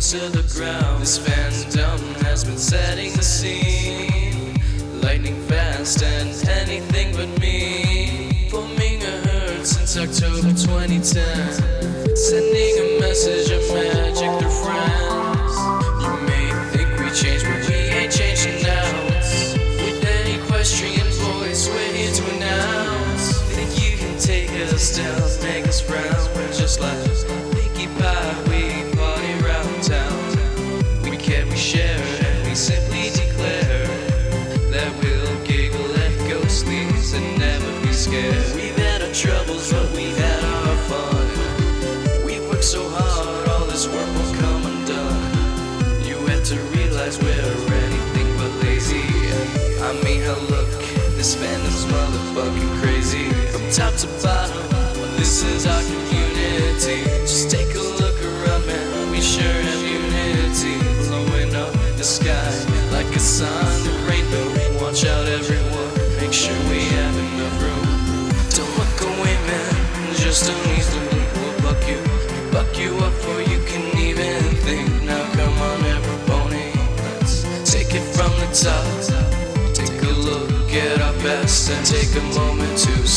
to the ground. This fandom has been setting the scene, lightning fast and anything but me. Forming a herd since October 2010, sending a message of magic through friends. You may think we changed, but we ain't changing now. With an equestrian voice, we're here to announce that you can take us down, make us round. We're just like Pinkie Pie, we party round town. We care, we share, and we simply declare that we'll giggle at ghostlies and never be scared. We've had our troubles, but we've had our fun. We've worked so hard, all this work will come undone. You have to realize we're anything but lazy. I mean, hell, look, this fandom's motherfucking crazy. From top to bottom, this is our community. Just take a look around, man, we sure have unity. Blowing up the sky like a sign of rainbow. Watch out, everyone, make sure we have enough room. Don't look away, man, just don't easily. We'll buck you up before you can even think. Now come on, everybody, let's take it from the top. Take a look at our best and take a moment to